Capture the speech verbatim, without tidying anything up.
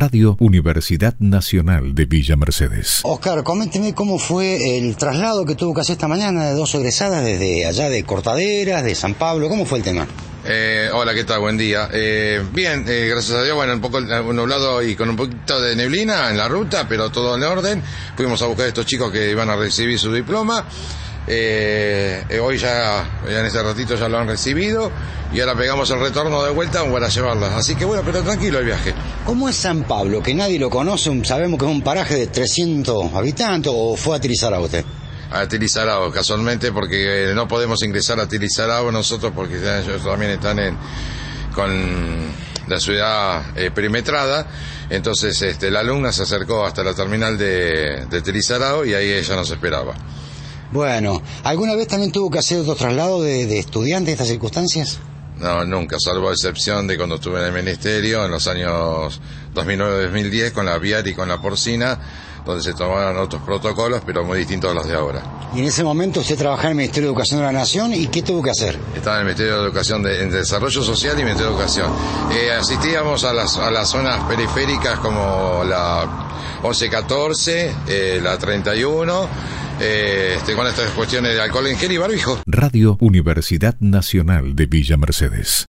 Radio Universidad Nacional de Villa Mercedes. Oscar, coménteme cómo fue el traslado que tuvo que hacer esta mañana de dos egresadas desde allá de Cortaderas, de San Pablo. ¿Cómo fue el tema? Eh, hola, ¿qué tal? Buen día. Eh, bien, eh, gracias a Dios, bueno, un poco nublado y con un poquito de neblina en la ruta, pero todo en orden. Fuimos a buscar a estos chicos que iban a recibir su diploma. Eh, eh, hoy ya, ya en este ratito ya lo han recibido y ahora pegamos el retorno de vuelta para llevarlas. Así que bueno, pero tranquilo el viaje. ¿Cómo es San Pablo? Que nadie lo conoce, sabemos que es un paraje de trescientos habitantes, ¿o fue a Tilizarao usted? A Tilizarao, casualmente, porque eh, no podemos ingresar a Tilizarao nosotros porque ellos también están en, con la ciudad eh, perimetrada. Entonces este, la alumna se acercó hasta la terminal de, de Tilizarao y ahí ella nos esperaba. Bueno, ¿alguna vez también tuvo que hacer otro traslado de, de estudiantes en estas circunstancias? No, nunca, salvo excepción de cuando estuve en el ministerio en los años dos mil nueve dos mil diez con la aviar y con la porcina, donde se tomaron otros protocolos, pero muy distintos a los de ahora. Y en ese momento usted trabajaba en el Ministerio de Educación de la Nación, ¿y qué tuvo que hacer? Estaba en el Ministerio de Educación, de, en Desarrollo Social y Ministerio de Educación. Eh, asistíamos a las, a las zonas periféricas como la once catorce, eh, la treinta y uno, eh, este, con estas cuestiones de alcohol en gel y barbijo. Radio Universidad Nacional de Villa Mercedes.